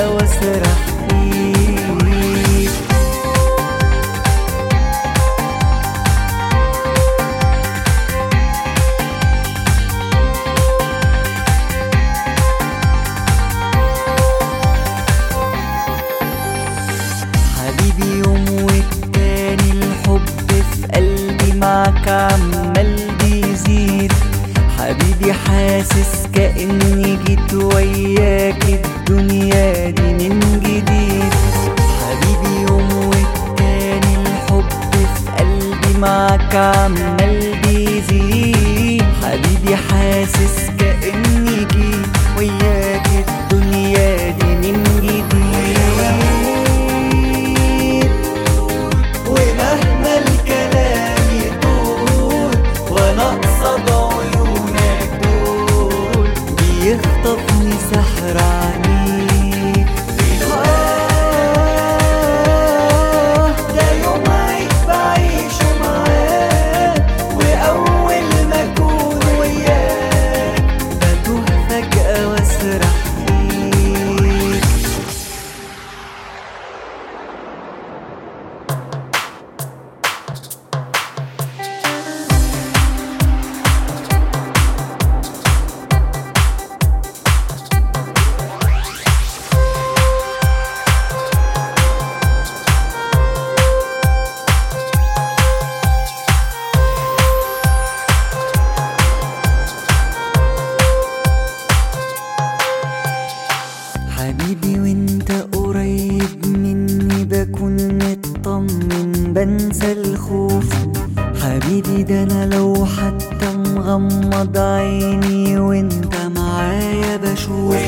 واسرح فيك. حبيبي يوم والتاني الحب في قلبي معك عمال بيزيد. حبيبي حاسس كأني جيت وياك الدنيا دي من جديد. حبيبي يوم والتاني الحب في قلبي معك عمال بيزيد. حبيبي حاسس كأني جيت وياك الدنيا دي من جديد. ومهما الكلام يطول وانا قصاد عيونك دول بيخطفني سحر عنيك. ده يوم عيد بعيشه معاك واول ما اكون وياك بتوه فجأة واسرح فيك. حبيبي وانت قريب مني بكون مطمن بنسى الخوف. حبيبي ده انا لو حتى مغمض عيني وانت معايا بشوف.